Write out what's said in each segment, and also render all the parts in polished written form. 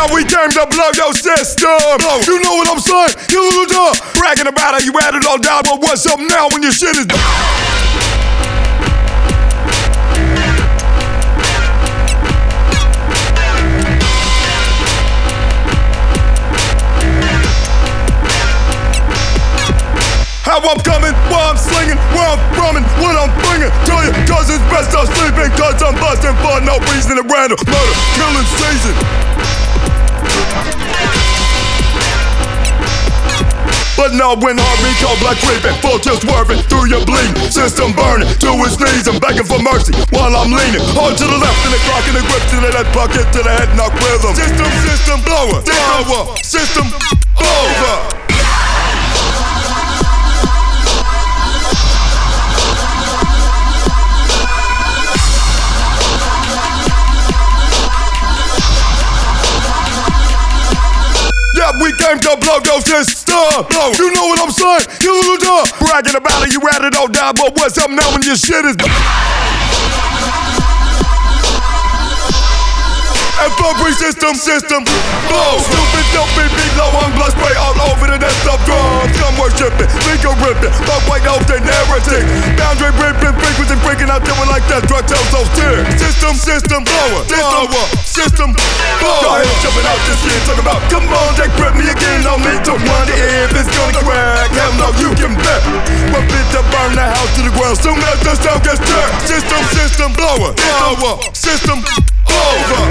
Yeah, we came to blow your system. You know what I'm saying? You know, bragging about how you had it all down, but what's up now when your shit is how I'm coming, where I'm slinging, where I'm running, what I'm bringing. Tell you, cause it's best I'm sleeping, cause I'm busting for no reason at random. Murder, killing season. But now when heartbeat cold black creeping, full just swerving through your bleeding system burning to his knees and begging for mercy while I'm leaning hard to the left and the clock in the grip to the head bucket to the head knock rhythm. System blower, system over. We came to blow your system. You know what I'm saying? You know, bragging about it, you had it all down, but what's up now when your shit is and Burberry system, blow. Stupid, dopey, beat low on blood spray all over the nest of drums. Come worshiping, finger ripping, fuck white out the narrative. Boundary ripping, frequency freaking out, doing like that drug tells those tears. System blower, system blower. Go ahead, jumping out this kid, talking about, come on, Jack, grip me again. No need to wonder if it's gonna crack. Hell no, you can bet. We're fit to burn the house to the ground soon as the sound gets stirred. System blower, system over.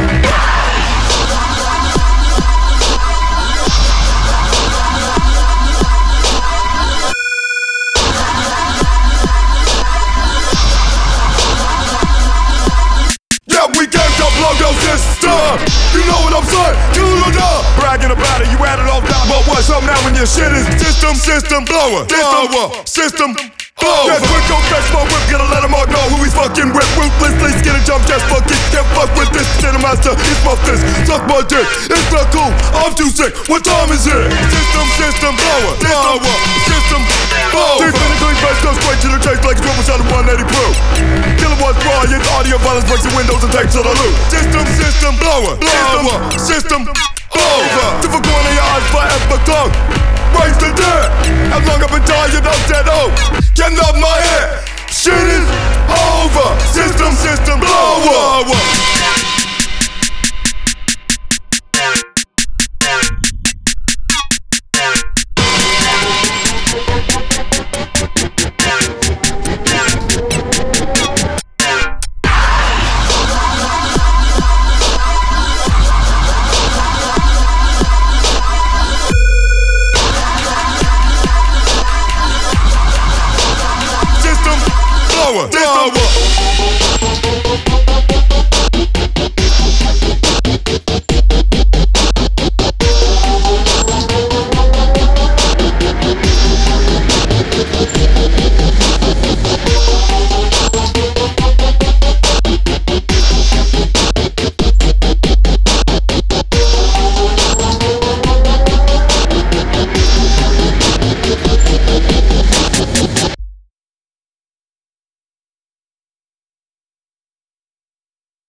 Yeah, we came to blow your system. You know what I'm saying? You know, bragging about it, you had it all down, but what's up now when your shit is system blower, system over. Yes, we gon' catch my whip, gonna let them all know who he's fucking with. Ruthlessly skinny jump, just fucking can't fuck with this cinemaster. It's my fist, suck my dick. It's not cool, I'm too sick. What time is it? System blower, system blower. Deep in the clean face, goes straight to the chase like it's rubber shot of 180 proof. Kilowatts raw, it's audio violence breaks the windows and takes all the loot. System blower, system over. Different corner of your eyes forever gone. Raise the dead. As long I've been tired of that get off my head. Shit is over. System blower. Blower.